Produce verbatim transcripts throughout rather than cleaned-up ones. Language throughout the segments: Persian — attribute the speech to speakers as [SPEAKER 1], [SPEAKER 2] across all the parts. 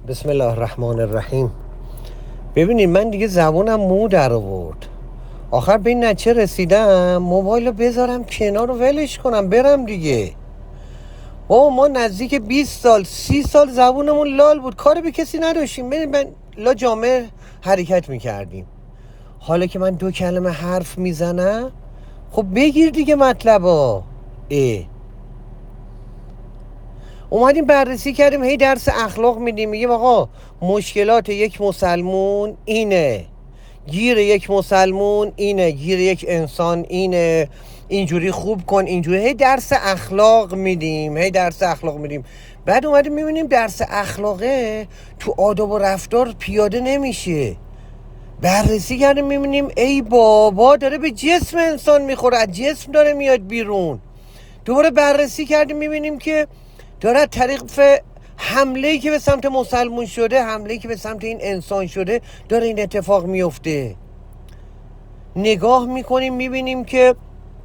[SPEAKER 1] بسم الله الرحمن الرحیم. ببینید من دیگه زبونم مو در آورد. آخر به این نتیجه رسیدم موبایل رو بذارم کنار رو ولش کنم برم دیگه. بابا ما نزدیک بیست سال سی سال زبونمون لال بود، کاری به کسی نداشتیم، ببین من لا جامعه حرکت میکردیم. حالا که من دو کلمه حرف میزنم خب بگیر دیگه مطلبا. اه اومدیم بررسی کردیم، هی درس اخلاق میدیم، میگیم آقا مشکلات یک مسلمون اینه، گیر یک مسلمون اینه، گیر یک انسان اینه، اینجوری خوب کن اینجوری، هی درس اخلاق میدیم هی درس اخلاق میدیم بعد اومدیم میبینیم درس اخلاقه تو آداب و رفتار پیاده نمیشه. بررسی کردیم میبینیم ای بابا داره به جسم انسان میخوره، از جسم داره میاد بیرون. دوباره بررسی کردیم میبینیم که داره طریق حمله‌ای که به سمت مسلمون شده، حمله‌ای که به سمت این انسان شده، داره این اتفاق میفته. نگاه میکنیم میبینیم که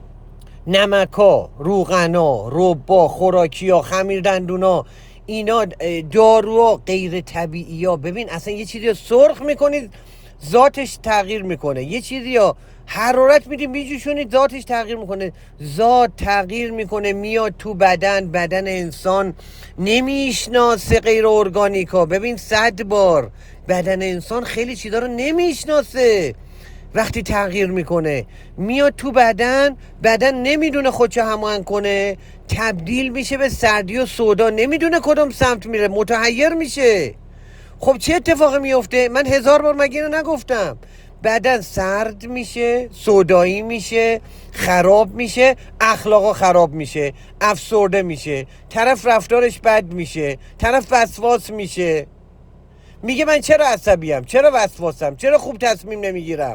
[SPEAKER 1] نمکا، روغنا، ربا، خوراکیا، خمیر دندونا، اینا داروها غیر طبیعی ها. ببین اصلا یه چیزی رو سرخ میکنید ذاتش تغییر میکنه، یه چیزی رو حرارت میدیم میجوشونید ذاتش تغییر میکنه، ذات تغییر میکنه میاد تو بدن، بدن انسان نمیشناسه غیر ارگانیکا. ببین صد بار بدن انسان خیلی چیزا رو نمیشناسه، وقتی تغییر میکنه میاد تو بدن، بدن نمیدونه خودشو هماهنگ کنه، تبدیل میشه به سردی و سودا، نمیدونه کدوم سمت میره، متحیر میشه. خب چه اتفاقی میفته؟ من هزار بار مگه اینو نگفتم؟ بدن سرد میشه، سودایی میشه، خراب میشه، اخلاقا خراب میشه، افسرده میشه، طرف رفتارش بد میشه، طرف وسواس میشه، میگه من چرا عصبیم، چرا وسواسم، چرا خوب تصمیم نمیگیرم،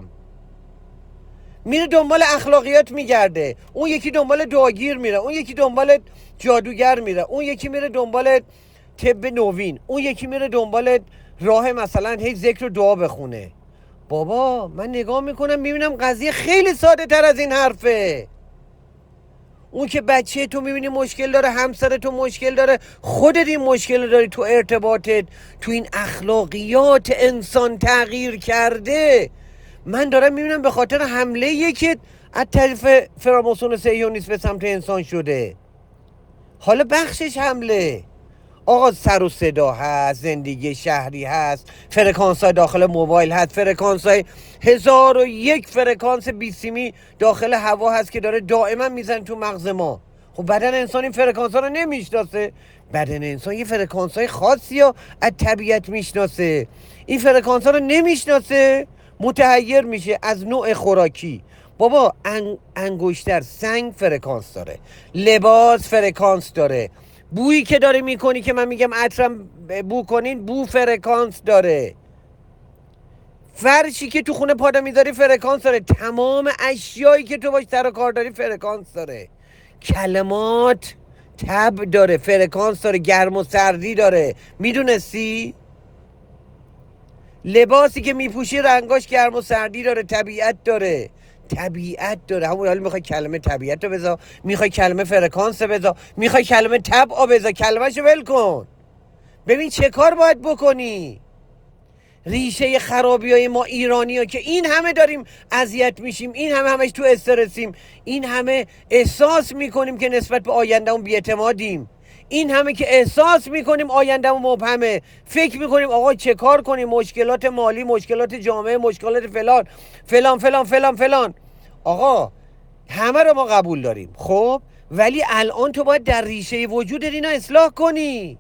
[SPEAKER 1] میره دنبال اخلاقیات میگرده، اون یکی دنبال دعاگیر میره، اون یکی دنبال جادوگر میره، اون یکی میره دنبال طب نوین، اون یکی میره دنبال راه مثلا هی ذکر و دعا بخونه. بابا من نگاه میکنم میبینم قضیه خیلی ساده تر از این حرفه. اون که بچه تو میبینی مشکل داره، همسر تو مشکل داره، خودت این مشکل داری، تو ارتباطت، تو این اخلاقیات انسان تغییر کرده. من دارم میبینم به خاطر حمله یه که از طرف فراماسون صهیونیست به سمت انسان شده. حالا بخشش حمله، آقا سر و صدا هست، زندگی شهری هست، فرکانس های داخل موبایل هست، فرکانس های هزار و یک فرکانس بیسیمی داخل هوا هست که داره دائما میزن تو مغز ما. خب بدن انسان این فرکانس ها رو نمیشناسه، بدن انسان یه فرکانس های خاصی ها از طبیعت میشناسه، این فرکانس ها رو نمیشناسه، متحیر میشه. از نوع خوراکی، بابا انگ... انگشتر سنگ فرکانس داره، لباس فرکانس داره، بویی که داره میکنی که من میگم عطرم بو کنین، بو فرکانس داره، فرشی که تو خونه پادا میذاری فرکانس داره، تمام اشیایی که تو باش سر و کار داری فرکانس داره، کلمات تب داره، فرکانس داره، گرم و سردی داره. میدونستی؟ لباسی که میپوشی رنگاش گرم و سردی داره، طبیعت داره، طبیعت داره. همون حالا میخوای کلمه طبیعت رو بذار، میخوای کلمه فرکانس رو بذار، میخوای کلمه طبع رو بذار، کلمه‌شو ول کن. ببین چه کار باید بکنی. ریشه خرابی های ما ایرانی ها که این همه داریم اذیت میشیم، این همه همش تو استرسیم، این همه احساس میکنیم که نسبت به آیندهمون بی‌اعتمادیم، این همه که احساس میکنیم آیندهمون مبهمه، فکر میکنیم آقا چه کار کنیم، مشکلات مالی، مشکلات جامعه، مشکلات فلان فلان فلان فلان فلان. آقا همه رو ما قبول داریم، خب ولی الان تو باید در ریشه وجود اینا اصلاح کنی.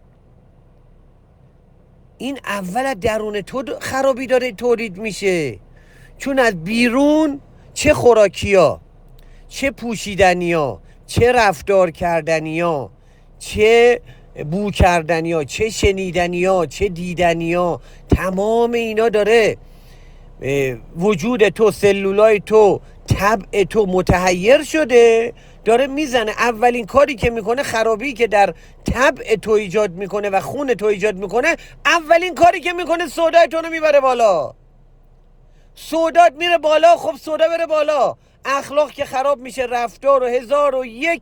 [SPEAKER 1] این اول از درون تو خرابی داره تولید میشه، چون از بیرون چه خوراکیا، چه پوشیدنیا، چه رفتار کردنیا، چه بو کردنیا، چه شنیدنیا، چه دیدنیا، تمام اینا داره وجود تو، سلولای تو، طبع تو متحیر شده، داره میزنه. اولین کاری که میکنه، خرابی که در طبع تو ایجاد میکنه و خون تو ایجاد میکنه، اولین کاری که میکنه سودای تو رو میبره بالا. سودات میره بالا، خب سودا بره بالا، اخلاق که خراب میشه، رفتار و هزار و یک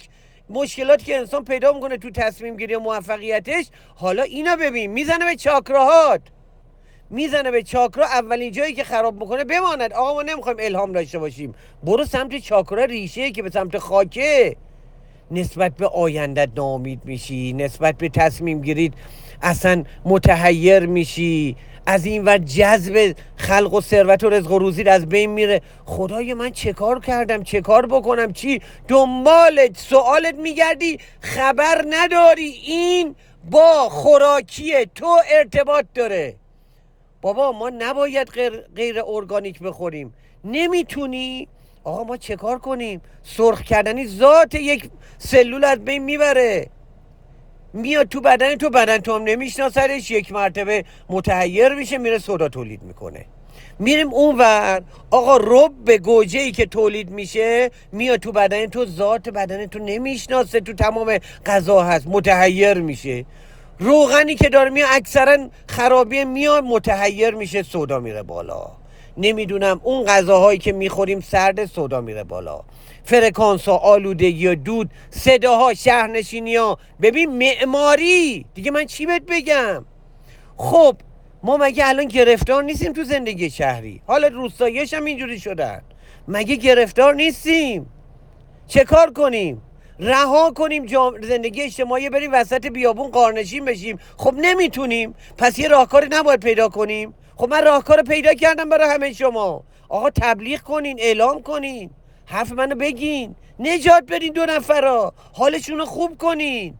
[SPEAKER 1] مشکلاتی که انسان پیدا میکنه تو تصمیم گیری و موفقیتش، حالا اینا ببین میزنه به چاکراهات، میزنه به چاکرا. اولین جایی که خراب میکنه بماند. آقا ما نمیخوایم الهام داشته باشیم، برو سمت چاکرا، ریشه که به سمت خاکه. نسبت به آیندت ناامید میشی، نسبت به تصمیم گیرید اصلا متحیر میشی، از این ور جذب خلق و ثروت و رزق و روزی از بین میره. خدای من چه کار کردم، چه کار بکنم، چی دنبالت سوالت میگردی، خبر نداری این با خوراکی تو ارتباط داره. بابا ما نباید غیر, غیر ارگانیک بخوریم، نمیتونی. آقا ما چه کار کنیم؟ سرخ کردنی ذات یک سلول از بین میبره، میاد تو بدن تو، بدن تو هم نمیشناسدش، یک مرتبه متحیر میشه، میره سودا تولید میکنه. میریم اونور، آقا رب به گوجه ای که تولید میشه میاد تو بدن تو، ذات بدن تو نمیشناسه، تو تمام غذا هست، متحیر میشه. روغنی که داره میاد اکثرا خرابی، میاد متحیر میشه، سودا میره بالا. نمیدونم اون غذاهایی که میخوریم سرد، سودا میره بالا. فرکانس ها، آلودگی ها، دود، صداها، شهرنشینی ها، ببین معماری دیگه، من چی بهت بگم؟ خب ما مگه الان گرفتار نیستیم تو زندگی شهری؟ حالا روستاییش هم اینجوری شدن، مگه گرفتار نیستیم؟ چه کار کنیم؟ رها کنیم جام... زندگی اجتماعی، بریم وسط بیابون قارنشین بشیم؟ خب نمیتونیم، پس یه راهکاری نباید پیدا کنیم؟ خب من راهکار پیدا کردم برای همه شما. آقا تبلیغ کنین، اعلام کنین، حرف منو بگین، نجات بدین دو نفرا، حالشون خوب کنین.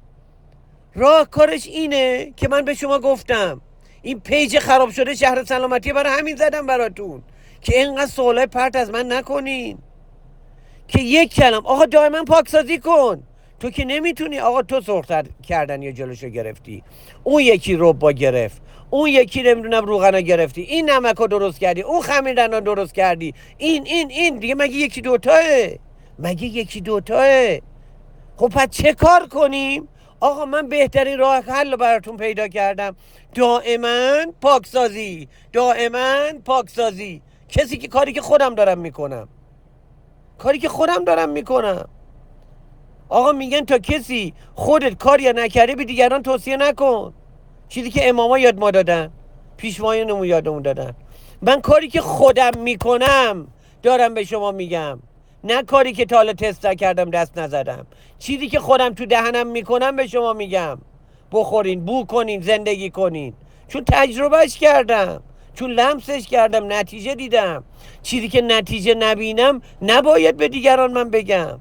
[SPEAKER 1] راهکارش اینه که من به شما گفتم، این پیج خراب شده شهر سلامتی، برای همین زدم براتون که اینقدر سوالای پرت از من نکنین. که یک کلم آقا دائما پاکسازی کن. تو که نمیتونی. آقا تو سرخ کردن یا جلوشو گرفتی، اون یکی ربا گرفت، اون یکی نمیدونم روغنا گرفتی، این نمکو درست کردی، اون خمیردنا درست کردی، این این این دیگه مگه یکی دوتاه؟ مگه یکی دوتاه؟ خب پس چه کار کنیم؟ آقا من بهترین راه حل براتون پیدا کردم، دائما پاکسازی، دائما پاکسازی. کسی که کاری که خودم دارم میکنم، کاری که خودم دارم میکنم. آقا میگن تا کسی خودت کاری نکردی به دیگران توصیه نکن، چیزی که اماما یاد ما دادن، پیشوایانمون یادمون دادن. من کاری که خودم میکنم دارم به شما میگم، نه کاری که تا حالا تست کردم دست نزدم. چیزی که خودم تو دهنم میکنم به شما میگم، بخورین، بو کنین، زندگی کنین، چون تجربهش کردم، چون لمسش کردم، نتیجه دیدم. چیزی که نتیجه نبینم نباید به دیگران من بگم.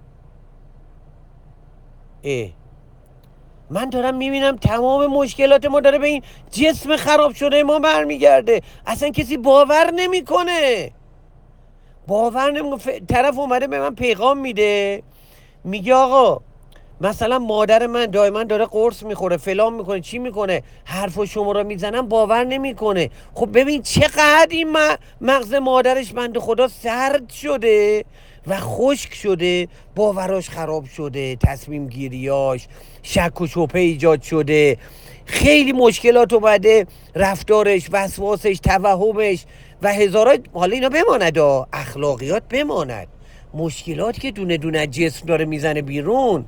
[SPEAKER 1] اه من دارم میبینم تمام مشکلات ما داره به این جسم خراب شده ما برمیگرده. اصلا کسی باور نمیکنه، باور نمیکنه. طرف اومده به من پیغام میده، میگه آقا مثلا مادر من دائما داره قرص میخوره، فلان میکنه، چی میکنه، حرف و شما رو میزنم باور نمیکنه. خب ببین چقدر این مغز مادرش بنده خدا سرد شده و خشک شده، باوراش خراب شده، تصمیم گیریاش شک و شبهه ایجاد شده، خیلی مشکلات اومده، رفتارش، وسواسش، توهمش و هزارات. حالا اینا بماند، اخلاقیات بماند، مشکلات که دونه دونه جسم داره میزنه بیرون.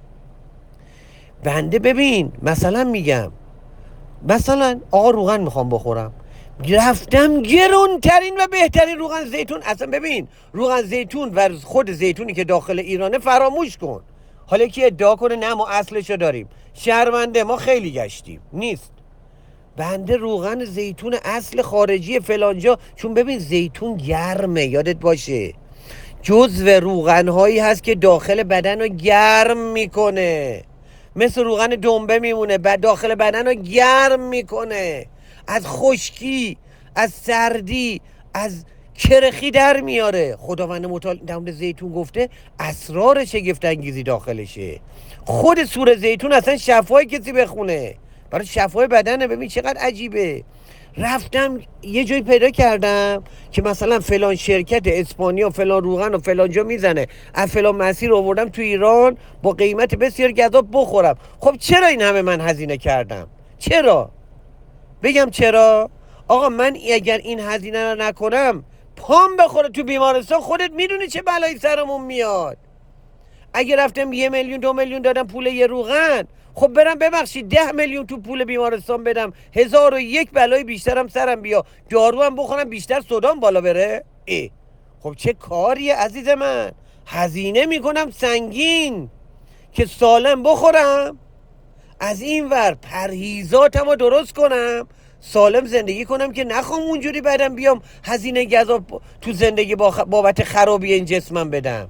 [SPEAKER 1] بنده ببین مثلا میگم، مثلا آقا روغن میخوام بخورم، رفتم گرونترین و بهترین روغن زیتون. اصلا ببین روغن زیتون و خود زیتونی که داخل ایرانه فراموش کن. حالا که ادعا کنه نه ما اصلشو داریم، شرمنده، ما خیلی گشتیم، نیست. بنده روغن زیتون اصل خارجی فلانجا، چون ببین زیتون گرمه، یادت باشه جزو روغن هایی هست که داخل بدن رو گرم میکنه، مثل روغن دنبه میمونه، بعد داخل بدن رو گرم میکنه، از خشکی، از سردی، از کرخی در میاره. خداوند متعال در مورد زیتون گفته اسرار شگفت انگیزی داخلشه. خود سوره زیتون اصلا شفای کسی بخونه، برای شفای بدنه. ببین چقدر عجیبه. رفتم یه جایی پیدا کردم که مثلا فلان شرکت اسپانیا فلان روغن و فلان جا میزنه، از فلان مسیر آوردم تو ایران با قیمت بسیار گزاف بخورم. خب چرا این همه من هزینه کردم؟ چرا؟ بگم چرا؟ آقا من اگر این هزینه رو نکنم پام بخوره تو بیمارستان، خودت میدونی چه بلایی سرمون میاد. اگه رفتم یه میلیون دو میلیون دادم پول یه روغن، خب برم ببخشید ده میلیون تو پول بیمارستان بدم، هزار و یک بلای بیشترم سرم بیا، دارو هم بخورم بیشتر صدام بالا بره. ای خب چه کاریه عزیز من؟ هزینه میکنم سنگین که سالم بخورم، از این ور پرهیزاتم رو درست کنم، سالم زندگی کنم که نخوام اونجوری بعدم بیام هزینه گذاب تو زندگی بابت خرابی این جسمم بدم.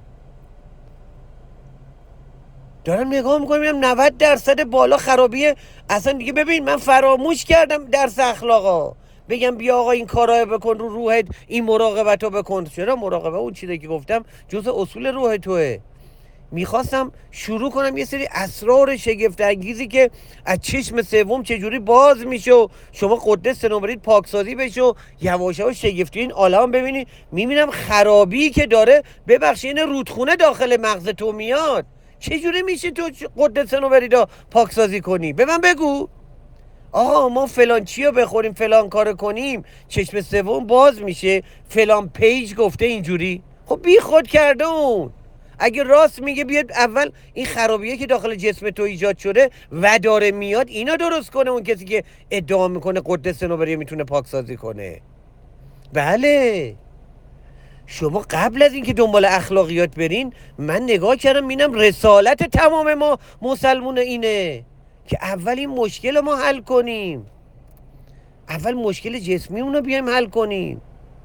[SPEAKER 1] دارم نگاه میکنم میبینم نود درصد بالا خرابیه. اصلا دیگه ببین من فراموش کردم درس اخلاقا بگم بیا آقا این کارا بکن، رو روحت این مراقبت رو بکن. چرا مراقبه؟ اون چیزی که گفتم جز اصول روح توه. میخواستم شروع کنم یه سری اسرار شگفت انگیزی که از چشم سوم چجوری باز میشه و شما قدس سنوبرید پاکسازی بشه و یواش یواش شگفتی این عالم ببینی. میبینم خرابی که داره، ببخشید این رودخونه داخل مغز تو میاد، چجوری میشه تو قدس سنوبریدا پاکسازی کنی؟ به من بگو. آها ما فلان چی رو بخوریم فلان کار کنیم چشم سوم باز میشه، فلان پیج گفته اینجوری. خب بی خود کرده اون. اگه راست میگه بیاد اول این خرابیه که داخل جسم تو ایجاد شده و داره میاد اینا درست کنه، اون کسی که ادعا میکنه قدس سنوبری میتونه پاکسازی کنه. بله شما قبل از اینکه دنبال اخلاقیات برین، من نگاه کردم ببینم رسالت تمام ما مسلمون اینه که اول این مشکل رو ما حل کنیم، اول مشکل جسمی اونو بیایم حل کنیم.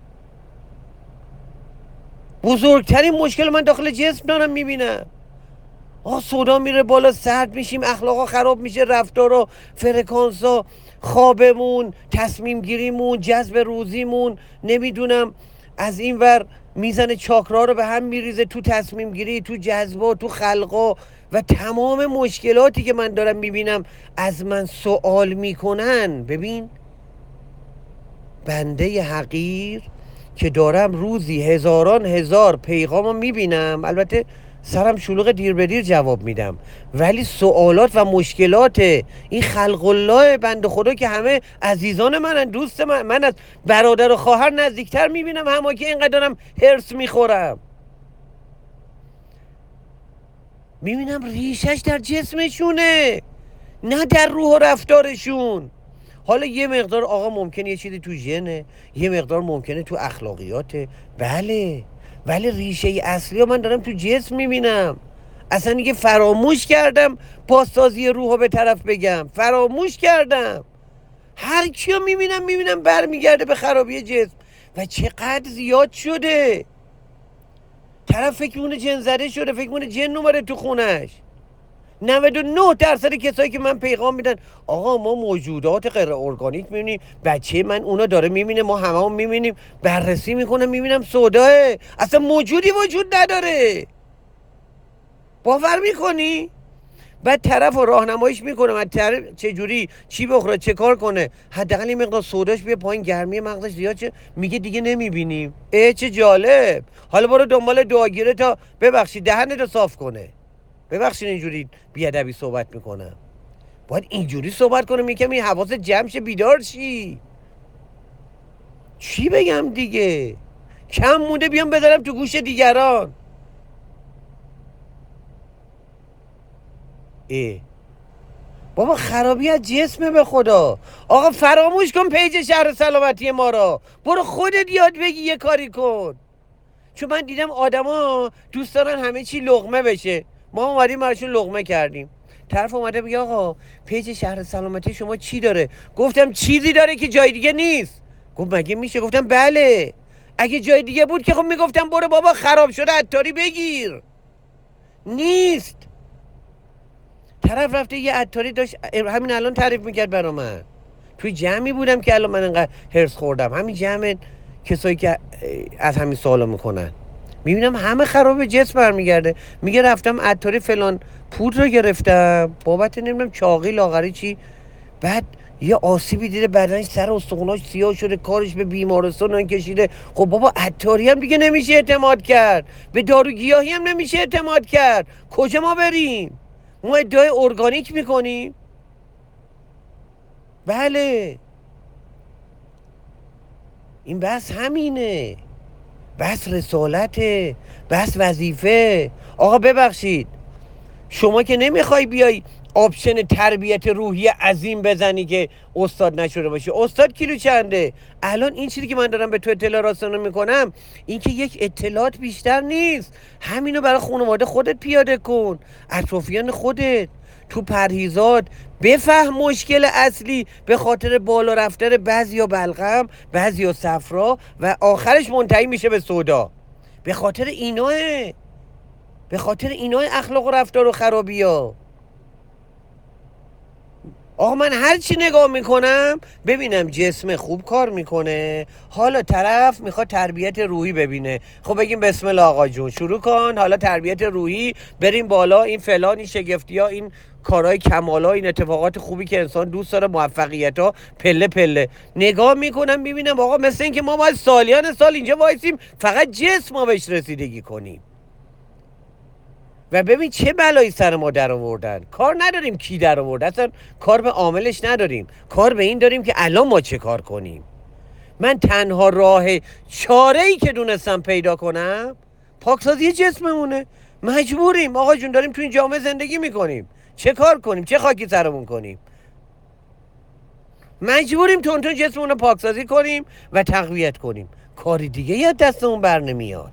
[SPEAKER 1] بزرگترین مشکل من داخل جسم دارم میبینم. آه صدا میره بالا، سرد میشیم، اخلاقا خراب میشه، رفتارا، فرکانسا، خوابمون، تصمیم گیریمون، جذب روزیمون، نمیدونم از این ور میزنه چاکرا رو به هم میریزه تو تصمیم گیری، تو جذبا، تو خلقا و تمام مشکلاتی که من دارم میبینم از من سوال میکنن. ببین بنده حقیر که دارم روزی هزاران هزار پیغام رو میبینم، البته سرم شلوغ دیر به دیر جواب میدم، ولی سوالات و مشکلات این خلق الله بنده خدا که همه عزیزان منن، دوست من، من از برادر و خواهر نزدیکتر میبینم، همه که اینقدر دارم هرس میخورم، میبینم ریشش در جسمشونه نه در روح و رفتارشون. حالا یه مقدار آقا ممکنه یه چیزی تو ژنه، یه مقدار ممکنه تو اخلاقیاته، بله، ولی ریشه اصلی ها من دارم تو جسم میبینم. اصلا دیگه فراموش کردم پاسسازی روح رو به طرف بگم، فراموش کردم. هر کیو میبینم میبینم برمیگرده به خرابی جسم و چقدر زیاد شده. طرف فکر مونه جن زده شده، فکر مونه جن اومده تو خونش. نود و نه درصد کسایی که من پیغام میدن آقا ما موجودات غیر ارگانیک میبینیم، بچه من اونا داره میبینه، ما همه هم میبینیم، بررسی میکنم میبینم سوداه، اصلا موجودی وجود نداره. باور میکنی؟ بعد طرف رو راهنماییش میکنم از طرف چجوری چی بخوره چه کار کنه، حداقل این مقدار سوداش بیا پایین، گرمی مغزش زیاد چه، میگه دیگه نمیبینیم. اه چه جالب. حالا برو دنبال دعاگیره تا ببخشید دهنتو صاف کنه. ببخشید اینجوری بیادبی صحبت میکنم، باید اینجوری صحبت کنم میگم این حواست جمع شه، بیدار چی چی بگم دیگه، کم مونده بیام بذارم تو گوش دیگران. اه بابا خرابی از جسمه به خدا. آقا فراموش کن پیج شهر سلامتی ما را، برو خودت یاد بگی یه کاری کن. چون من دیدم آدما دوست دارن همه چی لقمه بشه، ما اومدیم براشون لقمه کردیم. طرف اومده بگه آقا پیج شهر سلامتی شما چی داره؟ گفتم چیزی داره که جای دیگه نیست. گفت مگه میشه؟ گفتم بله، اگه جای دیگه بود که خب میگفتم برو بابا خراب شده عطاری بگیر، نیست. طرف رفته یه عطاری داشت همین الان تعریف میکرد برا من، توی جمعی بودم که الان من انقدر هرس خوردم، همین جمع کسایی که از همین سوالا میکنن، میبینم همه خراب جسم برمیگرده. میگه رفتم عطاری فلان پودر رو گرفتم بابت نمیدونم چاقی لاغری چی، بعد یه آسیبی دیده بدنش سر استخوناش سیاه شده، کارش به بیمارستان کشیده. خب بابا عطاری هم دیگه نمیشه اعتماد کرد، به دارو گیاهی هم نمیشه اعتماد کرد، کجا ما بریم؟ ما ادعای ارگانیک میکنیم. بله این بس همینه. بس رسالته، بس وظیفه. آقا ببخشید، شما که نمیخوای بیای آپشن تربیت روحی عظیم بزنی که استاد نشده باشه. استاد کیلو چنده؟ الان این چیزی که من دارم به تو اطلاع رسانی میکنم این که یک اطلاعات بیشتر نیست. همینو برای خانواده خودت پیاده کن، اطرافیان خودت، تو پرهیزات بفهم مشکل اصلی به خاطر بالا رفتن بعضیا بلغم، بعضیا صفرا و آخرش منتهی میشه به سودا. به خاطر ایناه، به خاطر ایناه اخلاق و رفتار و خرابی ها. آقا من هر چی نگاه میکنم ببینم جسم خوب کار میکنه، حالا طرف میخواد تربیت روحی ببینه، خب بگیم بسم الله آقا جون شروع کن، حالا تربیت روحی، بریم بالا، این فلان، این شگفتی ها، این کارهای کمالا، این اتفاقات خوبی که انسان دوست داره، موفقیت ها، پله پله نگاه میکنم ببینم آقا مثل این که ما باید سالیان سال اینجا وایسیم فقط جسم ما بهش رسیدگی کنیم. و ببین چه بلایی سر ما در آوردن. کار نداریم کی در آورد، اصلا کار به عاملش نداریم، کار به این داریم که الان ما چه کار کنیم. من تنها راه چاره ای که دونستم پیدا کنم پاکسازی جسممونه. مجبوریم آقا جون، داریم تو این جامعه زندگی میکنیم، چه کار کنیم، چه خاکی سرمون کنیم؟ مجبوریم تون تون جسممون رو پاکسازی کنیم و تقویت کنیم. کاری دیگه یا دستمون بر نمیاد.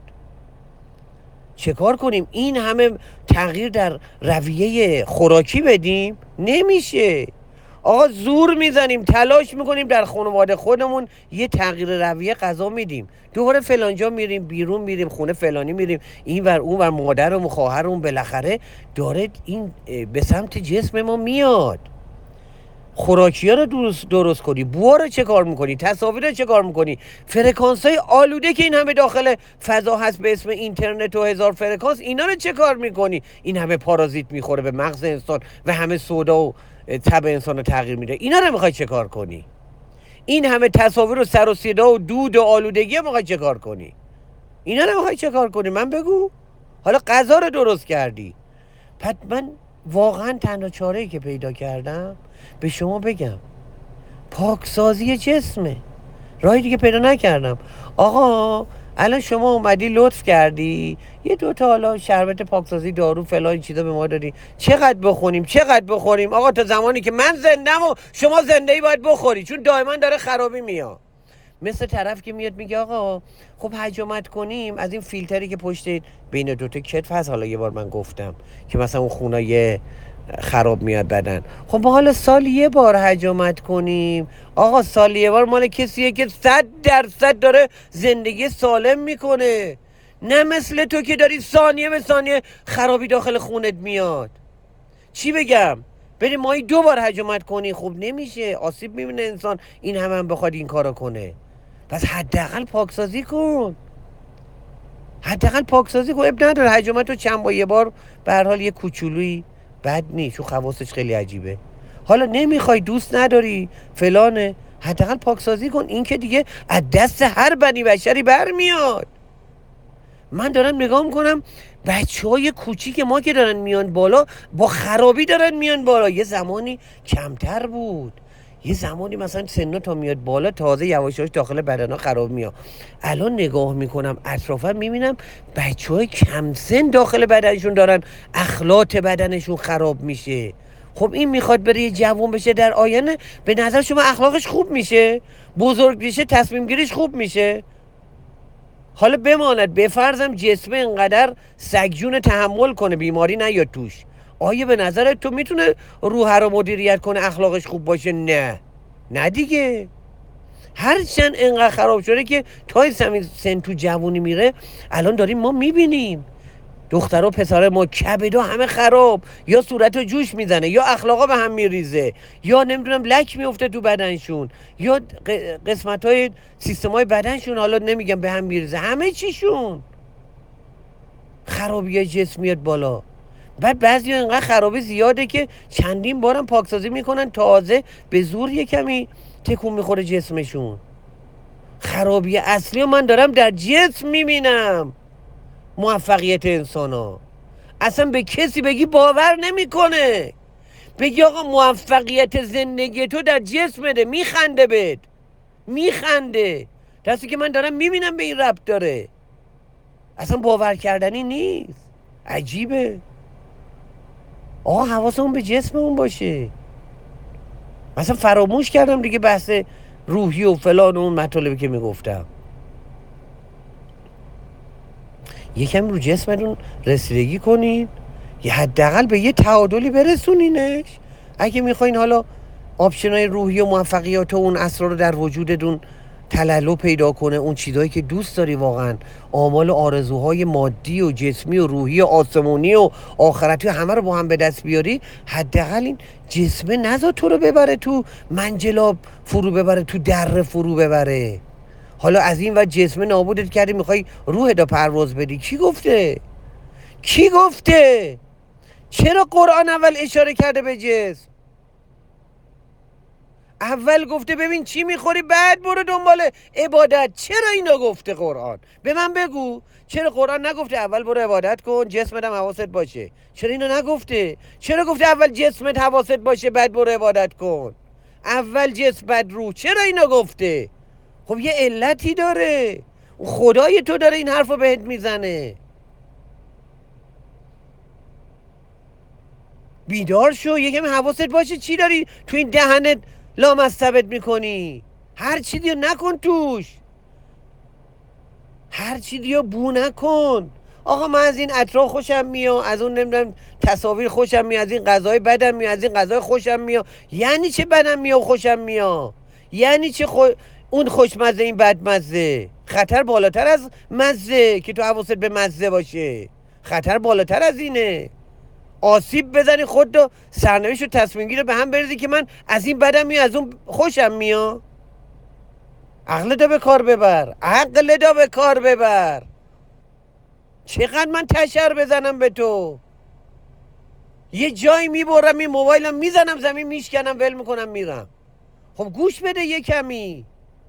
[SPEAKER 1] چه کار کنیم؟ این همه تغییر در رویه خوراکی بدیم؟ نمیشه. آقا زور میزنیم، تلاش میکنیم در خانواده خودمون یه تغییر رویه غذا میدیم، دوباره فلانجا میریم، بیرون میریم، خونه فلانی میریم، این ور اون ور، مادرمون، خواهرمون، بالاخره داره این به سمت جسم ما میاد. خوراکی ها رو درست, درست کنی، بوها رو چه کار میکنی، تصاویر رو چه کار میکنی، فرکانس های آلوده که این همه داخل فضا هست به اسم اینترنت و هزار فرکانس، اینا رو چه کار میکنی؟ این همه پارازیت میخوره به مغز انسان و همه سودا و تب انسان رو تغییر میده. اینا رو میخوای چه کار کنی؟ این همه تصاویر و سر و صدا و دود و آلودگی میخوای چه کار کنی؟ اینا رو میخوای چه کار کنی؟ من بگو. حالا غذا رو درست کردی. پس من واقعا تنها چاره‌ای که پیدا کردم به شما بگم پاکسازی جسمه، راهی دیگه پیدا نکردم. آقا الان شما اومدی لطف کردی یه دوتا حالا شربت پاکسازی، دارو، فلان چیزا به ما دادی، چقدر بخوریم چقدر بخوریم؟ آقا تا زمانی که من زندم و شما زنده ای باید بخوری، چون دائما داره خرابی میاد. مثل طرف که میاد میگه آقا خب حجامت کنیم از این فیلتری که پشت بین دوتا کتف هست، حالا یه بار من گفتم که مثلا اون خونای خراب میاد بدن، خب ما حالا سال یه بار حجامت کنیم. آقا سال یه بار مال کسیه که صد درصد داره زندگی سالم میکنه، نه مثل تو که داری ثانیه به ثانیه خرابی داخل خونت میاد. چی بگم؟ بریم ماهی دو بار حجامت کنی؟ خوب نمیشه، آسیب میبینه انسان این همه هم بخواد این کارو کنه. پس حداقل پاکسازی کن، حداقل پاکسازی کن. اب نداره حجامت رو چند با یه بار به هر حال یه کوچولویی بد نیست، چون خواصش خیلی عجیبه. حالا نمیخوای، دوست نداری، فلانه، حداقل پاکسازی کن. این که دیگه از دست هر بنی بشری برمیاد. من دارم نگاه میکنم بچه های کوچیک ما که دارن میان بالا با خرابی دارن میان بالا. یه زمانی کمتر بود، یه زمانی مثلا سنا تا میاد بالا تازه یواشاش داخل بدن ها خراب میاد. الان نگاه میکنم اطرافا میبینم بچه های کم سن داخل بدنشون دارن اخلاط بدنشون خراب میشه. خب این میخواد بره یه جوان بشه در آینه، به نظر شما اخلاقش خوب میشه؟ بزرگ بشه تصمیم گیریش خوب میشه؟ حالا بماند بفرضم جسم اینقدر سگجون تحمل کنه، بیماری نیاد توش، آیا به نظرت تو میتونه روح رو مدیریت کنه اخلاقش خوب باشه؟ نه نه دیگه. هرچند اینقدر خراب شده که تا سن تو جوونی میره، الان داریم ما میبینیم دخترها پسرها ما کبدا همه خراب، یا صورت رو جوش میزنه، یا اخلاقا به هم میریزه، یا نمیدونم لک میفته تو بدنشون، یا قسمت های سیستم های بدنشون حالا نمیگم به هم میریزه، همه چیشون خرابی جسمیت بالا. بعد بعضی ها اینقدر خرابی زیاده که چندین بارم پاکسازی میکنن، تازه به زور یه کمی تکون میخوره جسمشون. خرابی اصلی رو من دارم در جسم میبینم. موفقیت انسان ها اصلا به کسی بگی باور نمیکنه. بگی آقا موفقیت زندگی تو در جسمته، میخنده بهت، میخنده، دستی که من دارم میبینم به این ربط داره. اصلا باور کردنی نیست. عجیبه. آقا حواسمون به جسممون باشه. مثلا فراموش کردم دیگه بحث روحی و فلان و اون مطالبی که میگفتم. یکم رو جسمتون رسیدگی کنین، یه حداقل به یه تعادلی برسونینش. اگه میخواین حالا آپشنای روحی و موفقیت و اون اسرار رو در وجودتون تلالو پیدا کنه، اون چیزایی که دوست داری واقعا، آمال و آرزوهای مادی و جسمی و روحی و آسمانی و آخرتی و همه رو با هم به دست بیاری، حداقل این جسمه نذار تو رو ببره تو منجلاب فرو ببره، تو در فرو ببره. حالا از این و جسمه نابودت کردی میخوای روح دا پرواز بدی. کی گفته؟ کی گفته؟ چرا قرآن اول اشاره کرده به جسم؟ اول گفته ببین چی میخوری بعد برو دنبال عبادت. چرا اینو گفته قرآن؟ به من بگو چرا قرآن نگفته اول برو عبادت کن جسمت هم حواست باشه؟ چرا اینو نگفته؟ چرا گفته اول جسمت حواست باشه بعد برو عبادت کن؟ اول جسم بعد روح. چرا اینو گفته؟ خب یه علتی داره. خدای تو داره این حرفو بهت میزنه. بیدار شو، یکم حواست باشه چی داری تو این دهنت لامصبت میکنی. هر چی دیو نکن توش، هر چی دیو بو نکن. آقا من از این اطراف خوشم میاد، از اون نمیدونم تصاویر خوشم میاد، از این غذای بدم میاد، از این غذای خوشم میاد. یعنی چه بدم میاد و خوشم میاد؟ یعنی چه خو... اون خوشمزه این بدمزه؟ خطر بالاتر از مزه که تو حواست به مزه باشه. خطر بالاتر از اینه. آسیب بزنی خود رو، سرنوشت و تصمیم گیری رو به هم بریزی که من از این بدم میاد از اون خوشم میاد. عقل دا به کار ببر، عقل دا به کار ببر. چقدر من تشر بزنم به تو؟ یه جایی میبرم این موبایلم میزنم زمین میشکنم ول میکنم میرم. خب گوش بده یه کمی.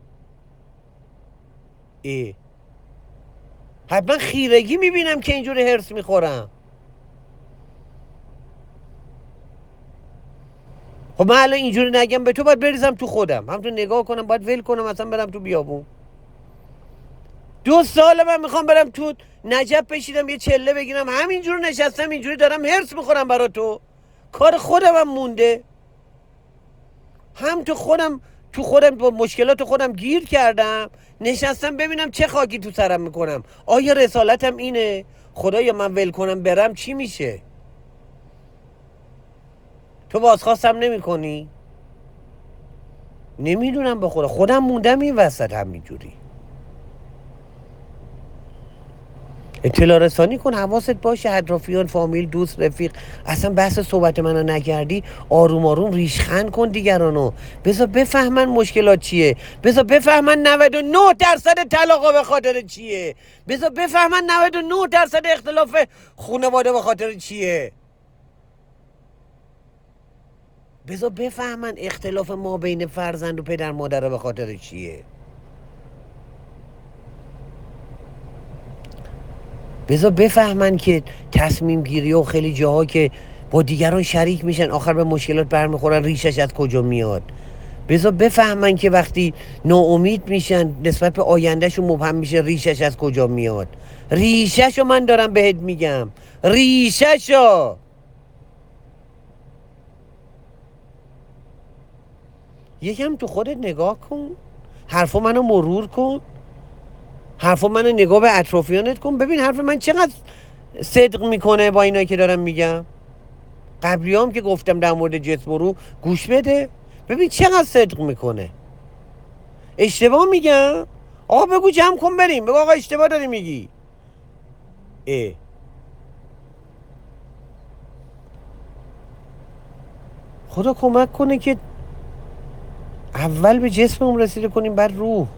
[SPEAKER 1] ای حتما خیرگی میبینم که اینجوری هرس میخورم. خب من الان اینجوری نگم به تو باید بریزم تو خودم، همونطور نگاه کنم باید ول کنم اصلا برم تو بیابون. دو سال من میخوام برم تو نجف بشیدم یه چله بگیرم، همینجور نشستم اینجوری دارم هرس میخورم برا تو. کار خودم هم مونده. هم تو خودم تو خودم با مشکلات خودم گیر کردم، نشستم ببینم چه خاکی تو سرم میکنم. آیا رسالتم اینه؟ خدایا من ول کنم برم چی میشه؟ تو بازخواستم نمی کنی؟ نمیدونم به خدا، خودم موندم این وسط همینجوری. اطلاع رسانی کن، حواست باشه، اطرافیان، فامیل، دوست، رفیق. اصلا بحث صحبت منو نکردی، آروم آروم ریشخند کن دیگرانو. بذار بفهمن مشکلات چیه، بذار بفهمن نود و نه درصد طلاقا به خاطر چیه، بذار بفهمن نود و نه درصد اختلاف خانواده به خاطر چیه، بذار بفهمن اختلاف ما بین فرزند و پدر مادر به خاطر چیه. بذار بفهمن که تصمیم گیری و خیلی جاها که با دیگران شریک میشن آخر به مشکلات برمیخورن ریشش از کجا میاد. بذار بفهمن که وقتی ناامید میشن نسبت به آیندهشون مبهم میشه ریشش از کجا میاد. ریششو من دارم بهت میگم، ریششو. یکم تو خودت نگاه کن، حرفا منو مرور کن، حرفا منو نگاه به اطرافیانت کن، ببین حرف من چقدر صدق میکنه با اینایی که دارم میگم. قبلیام که گفتم در مورد جسم رو گوش بده ببین چقدر صدق میکنه. اشتباه میگم؟ آقا بگو جمع کن بریم، بگو آقا اشتباه داری میگی. اه خدا کمک کنه که اول به جسممون رسیده کنیم بعد روح.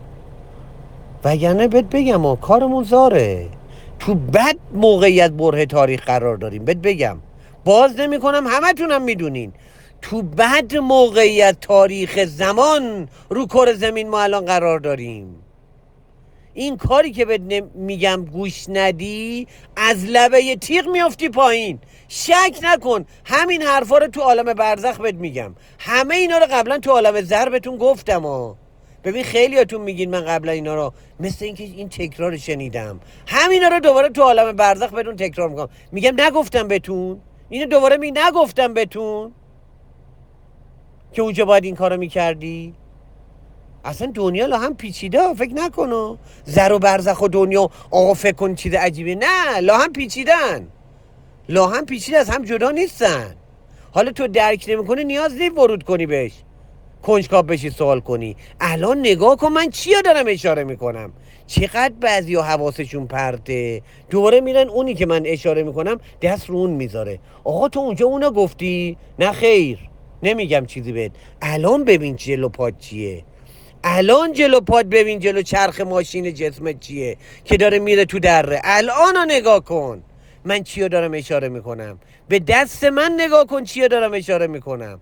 [SPEAKER 1] وگرنه بهت بگم ها کارمون زاره، تو بد موقعیت بره تاریخ قرار داریم. بهت بگم باز نمی کنم، همه تونم میدونین تو بد موقعیت تاریخ زمان رو کره زمین ما الان قرار داریم. این کاری که بهت میگم گوش ندی از لبه یه تیغ میافتی پایین. شک نکن همین حرفا رو تو عالم برزخ بهت میگم، همه اینا رو قبلا تو عالم زر بهتون گفتم ها. ببین خیلیاتون میگین من قبلا اینا رو مثل اینکه این تکرار شنیدم، همینا رو دوباره تو عالم برزخ بدون تکرار میکنم، میگم نگفتم بهتون، اینو دوباره می نگفتم بهتون که اونجا باید این کارو میکردی. اصلا دنیا لا هم پیچیده، فکر نکنو زر و برزخ و دنیا آقا فکر کن چیز عجیبه، نه لا هم پیچیدن، لا هم پیچیده، از هم جدا نیستن. حالا تو درک نمیکنی نیاز نیست ورود کنی بهش، کنجکاو بشی سوال کنی. الان نگاه کن من چیا دارم اشاره میکنم، چقدر بعضی ها حواسشون پرته، دوباره میرن اونی که من اشاره میکنم دست رو اون میذاره. آقا تو اونجا اونا گفتی؟ نه خیر نمیگم چیزی بهت، الان ببین جلو پات چیه، الان جلو پات ببین جلو چرخ ماشین جسمت چیه که داره میره تو دره، الان رو نگاه کن من چیا دارم اشاره میکنم، به دست من نگاه کن چیا دارم اشاره میکنم.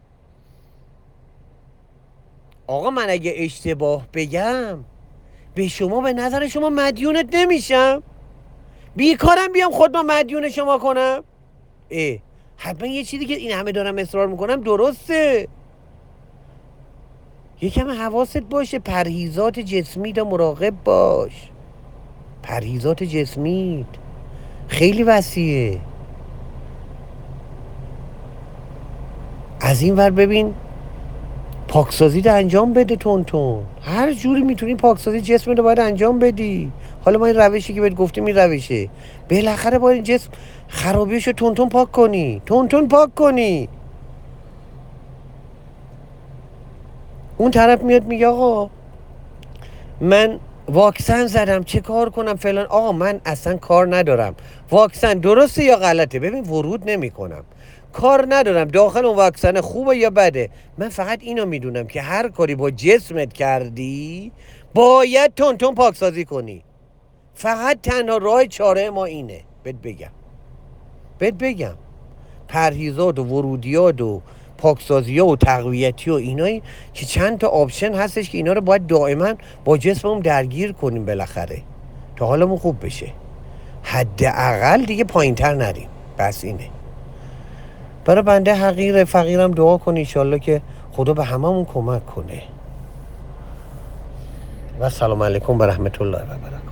[SPEAKER 1] آقا من اگه اشتباه بگم به شما، به نظر شما مدیونت نمیشم؟ بیکارم بیام خود ما مدیون شما کنم؟ اه حتما یه چیزی که این همه دارم اصرار میکنم درسته. یکم حواست باشه، پرهیزات جسمی دا مراقب باش، پرهیزات جسمی خیلی وسیعه. از این ور ببین پاکسازی رو انجام بده تون تون، هر جوری میتونی پاکسازی جسم رو باید انجام بدی. حالا ما این روشی که بهت گفتیم این روشه، بالاخره باید این جسم خرابیشو تون تون پاک کنی، تون تون پاک کنی. اون طرف میاد میگه آقا من واکسن زدم چه کار کنم فلان. آقا من اصلا کار ندارم واکسن درسته یا غلطه، ببین ورود نمی کنم، کار ندارم داخل اون واکسن خوبه یا بده، من فقط اینو میدونم که هر کاری با جسمت کردی باید تون تون پاکسازی کنی. فقط تنها راه چاره ما اینه، بهت بگم بهت بگم پرهیزات و ورودیات و پاکسازی ها و تقویتی و اینایی که چند تا آپشن هستش که اینا رو باید دائما با جسممون درگیر کنیم بالاخره تا حالمون خوب بشه. حداقل دیگه پایین تر نریم، بس اینه. برای بنده حقیر فقیرم دعا کن انشالله که خدا به هممون کمک کنه. و سلام علیکم و رحمت الله و برکاته.